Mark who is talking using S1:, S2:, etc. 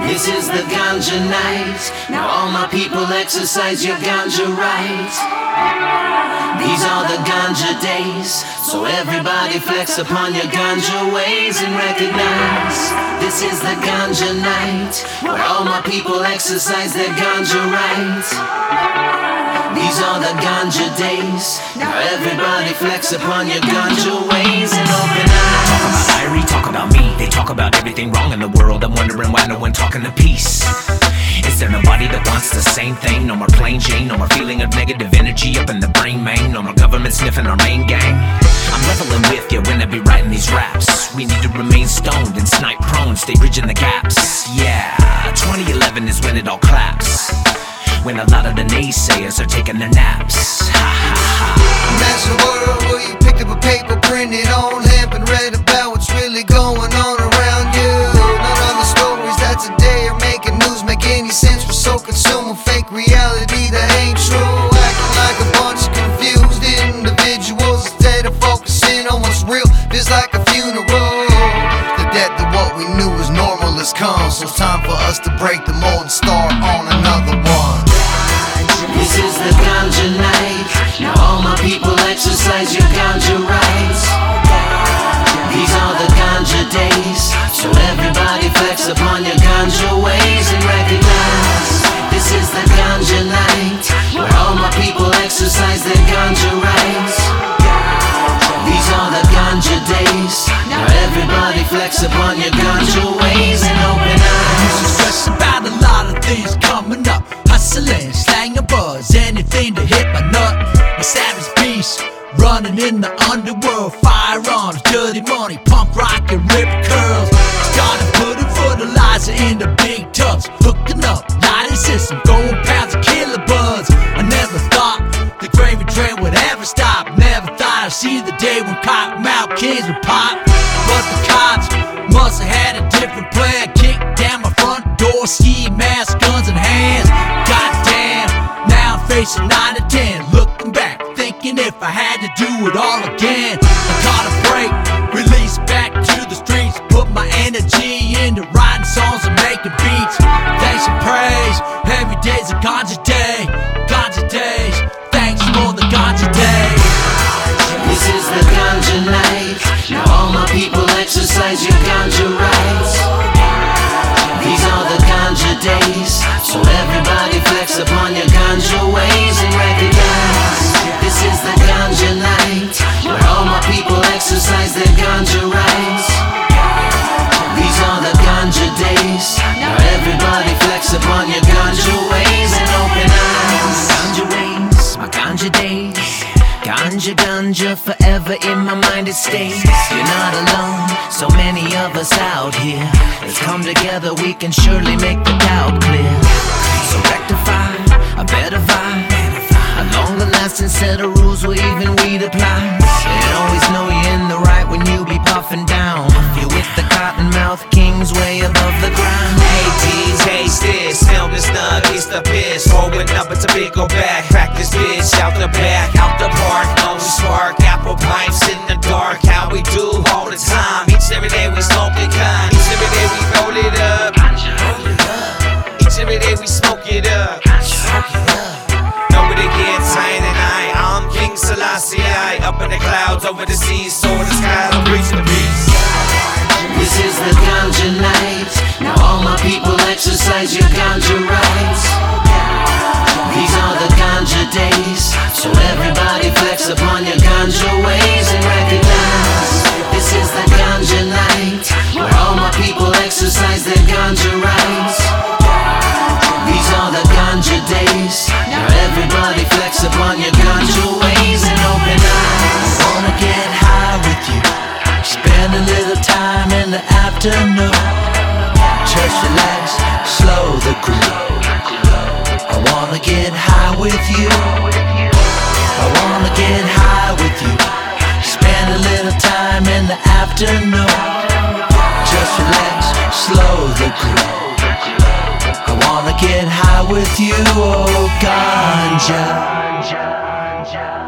S1: This is the ganja night. Now all my people exercise your ganja rights. These are the ganja days, so everybody flex upon your ganja ways and recognize. This is the ganja night, where all my people exercise their ganja rights. These are the ganja days, now everybody flex upon your ganja ways and open eyes.
S2: Talk about Irie, talk about me. They talk about everything wrong in the world. I'm wondering why no one talking to peace. Is there nobody that wants the same thing? No more plain Jane, no more feeling of negative energy up in the brain, man. No more government sniffing our main gang. I'm leveling with you when I be writing these raps. We need to remain stoned and snipe prone, stay bridging the gaps. Yeah, 2011 is when it all claps, when a lot of the naysayers are taking their naps. Ha ha ha.
S3: Imagine a world where you picked up a paper, printed on hemp, and read about what's really going on around you. None of the stories that today are making news make any sense. We're so consumed with fake reality that ain't true. Acting like a bunch of confused individuals instead of focusing on what's real. Feels like a funeral. The death of what we knew was normal has come, so it's time for us to break the mold and start on another one.
S1: This is the ganja night. Now all my people exercise your ganja rights. These are the ganja days, so everybody flex upon your ganja ways and recognize. This is the ganja night, where all my people exercise their ganja rights. These are the ganja days, now everybody flex upon your ganja ways and open eyes.
S4: Stress about a lot of things coming up, hustling, slang a buzz, anything to hit my nut. A savage beast, running in the underworld, firearms, dirty money, punk rock and ripped curls. Started putting fertilizer in the big tubs, hooking up, lighting system, going pounds of killer buds. I never thought the gravy train would ever stop. Never thought I'd see the day when Cottonmouth Kings would pop. But the cops must have had a different plan. Kicked down my front door, ski mask, guns in hands. Goddamn, now I'm facing 9 to 10. Looking back, thinking if I had to do it all again. I caught a break, released back to the streets. Put my energy into writing songs and making beats. Thanks and praise, every day's a ganja day. Ganja days, thanks for the ganja day.
S1: This is the ganja night. Now all my people exercise your ganja rights. These are the ganja days, so everybody flex upon your ganja ways and recognize. This is the ganja night, where all my people exercise their ganja rights. These are the ganja days, now everybody flex upon your ganja ways and open eyes. Ganja ways, my ganja days. Ganja, ganja, forever in my mind it stays. You're not alone, so many of us out here. Let's come together, we can surely make the doubt clear. So rectify a better vibe, a longer lasting set of rules where even we'd apply. And always know you're in the right when you be puffing down. You're with the Cottonmouth Kings way above the ground.
S5: Hey D's, taste this, film this nug, it's the piss. Rolling up, it's a big go back, crack this bitch out the back, out the park, no spark, apple pipes in the dark. How we do all the time, each and every day we smoke it kind, each and every day we roll it up, each and every day we smoke it up. Nobody gets higher than I'm King Selassie, up in the clouds, over the seas, soar the sky, I'm preaching the peace.
S1: This is the ganja night. Now all my people exercise your ganja rights. These are the ganja days, so everybody flex upon your ganja ways and recognize. This is the ganja night, where all my people exercise their ganja rights. These are the ganja days, now everybody flex upon your ganja ways and open eyes.
S4: I wanna get high with you, spend a little time in the afternoon. Just relax, slow the groove. I wanna get high with you. I wanna get high with you, spend a little time in the afternoon. Just relax, slow the groove. I wanna get high with you, oh ganja.